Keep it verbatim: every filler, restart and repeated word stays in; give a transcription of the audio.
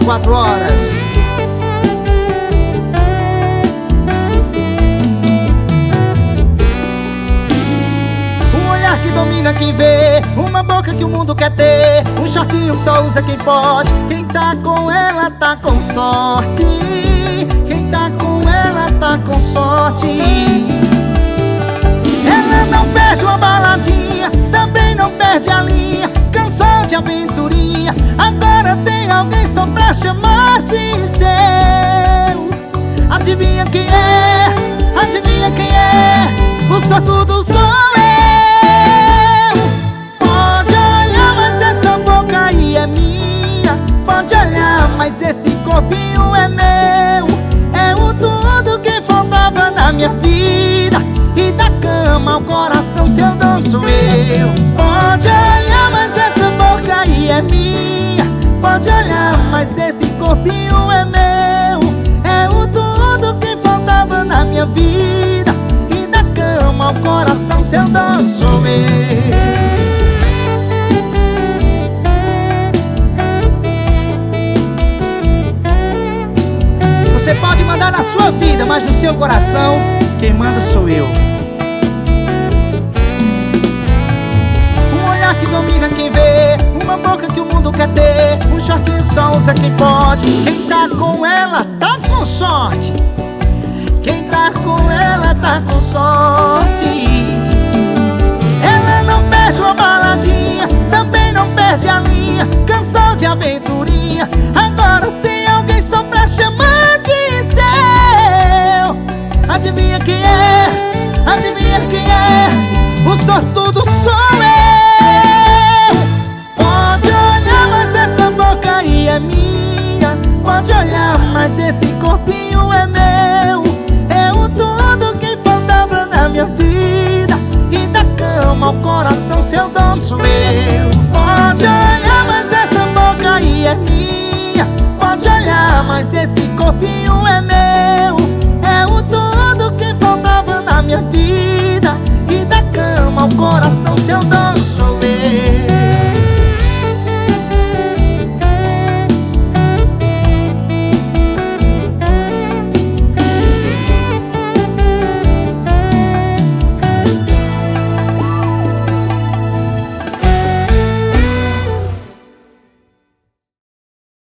quatro horas. Um olhar que domina quem vê, uma boca que o mundo quer ter, um shortinho que só usa quem pode. Quem tá com ela tá com sorte. Quem tá com ela tá com sorte. Ela não perde uma baladinha, também não perde a linha, cansou de aventurinha, agora tem alguém só pra chamar de seu. Adivinha quem é? Adivinha quem é? O sortudo sou eu. Pode olhar, mas essa boca aí é minha. Pode olhar, mas esse corpinho é meu. É o tudo que faltava na minha vida, e da cama ao coração seu dono sou eu. Pode olhar, mas essa boca aí é minha. Pode olhar, mas esse corpinho é meu. É o tudo que faltava na minha vida, e da cama ao coração seu dono sou eu. Você pode mandar na sua vida, mas no seu coração quem manda sou eu. Um olhar que domina quem vê, uma boca que o mundo quer ter, um shortinho que só usa quem pode. Quem tá com ela tá com sorte. Quem tá com ela tá com sorte. Ela não perde uma baladinha, também não perde a linha, cansou de aventurinha, agora tem alguém só pra chamar de seu. Adivinha quem é? Adivinha quem é? O sortudo sou eu. Pode olhar, mas essa boca aí é minha. Pode olhar, mas esse corpinho é meu. É o tudo que faltava na minha vida, e da cama ao coração seu dono sou eu. Pode olhar, mas essa boca aí é minha. Pode olhar, mas esse corpinho é meu. É o tudo que faltava na minha vida, e da cama ao coração